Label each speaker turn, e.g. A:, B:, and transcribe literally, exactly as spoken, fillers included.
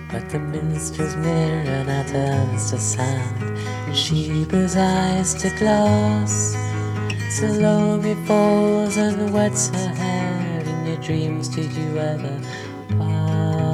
A: But the minstrel's mirror now turns to sand, and Sheba's eyes to glass. Salome falls and wets her hair. In your dreams did you ever pass?